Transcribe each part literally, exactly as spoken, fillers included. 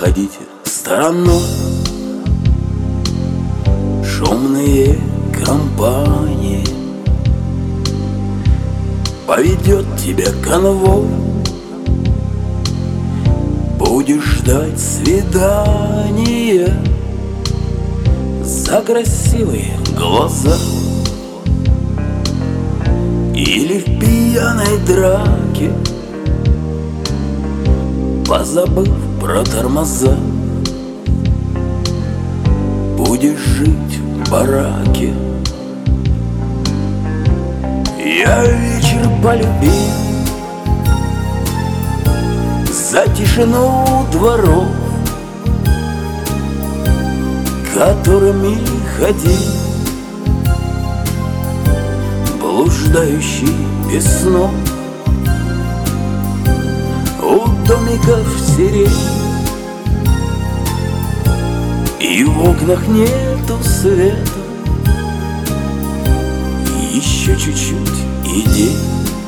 обходите стороной шумные компании. Поведет тебя конвой, будешь ждать свидания за красивые глаза. Или в пьяной драке, позабыв про тормоза, будешь жить в бараке. Я вечер полюбил за тишину дворов, которыми ходил блуждающий без снов. У домиков сирень, и в окнах нету света. Еще чуть-чуть и день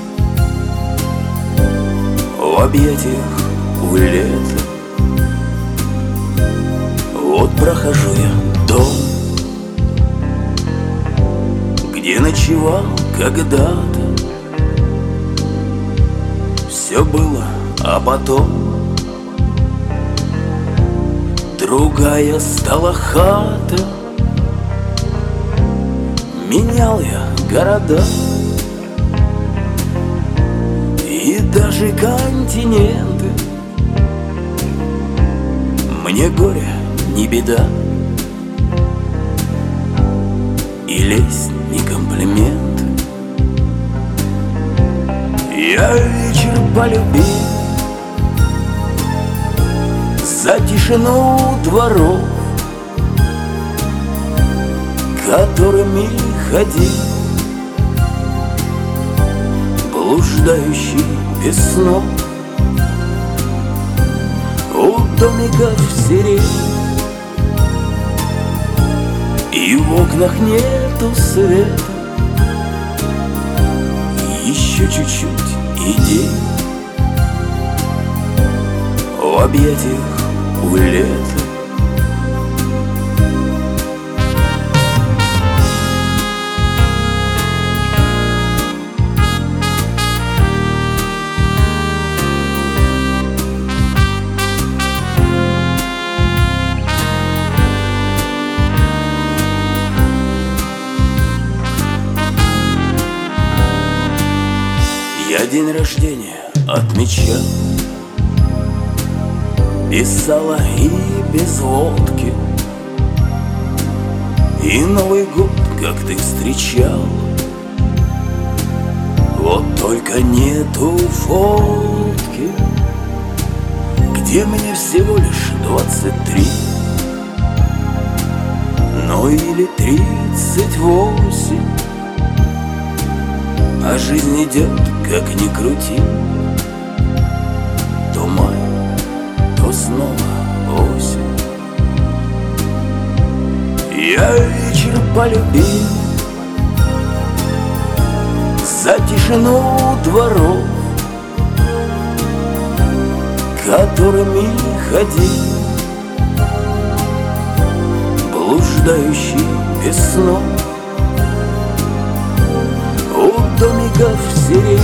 в объятиях у лета. Вот прохожу я дом, где ночевал когда-то. Все было, а потом другая стала хата. Менял я города и даже континенты. Мне горе не беда, и лезть не комплимент. Я вечер полюбил за тишину дворов, которыми ходил блуждающий без снов. У домиков сирень, и в окнах нету света. Еще чуть-чуть и день в объятиях у лета. Я день рождения отмечал без сала и без водки, и Новый год, как ты встречал. Вот только нету фотки, где мне всего лишь двадцать три, ну или тридцать восемь. А жизнь идет, как ни крути, то май, то снова осень. Я вечер полюбил за тишину дворов, которыми ходил блуждающий без снов. У домиков сирень,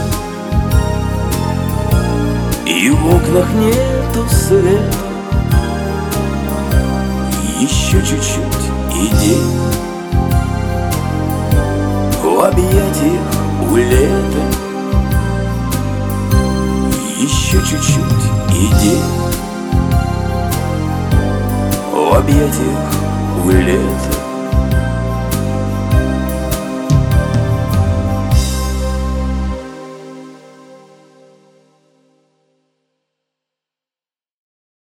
и в окнах нету света. Еще чуть-чуть и день в объятиях у лета. Еще чуть-чуть и день в объятиях у лета.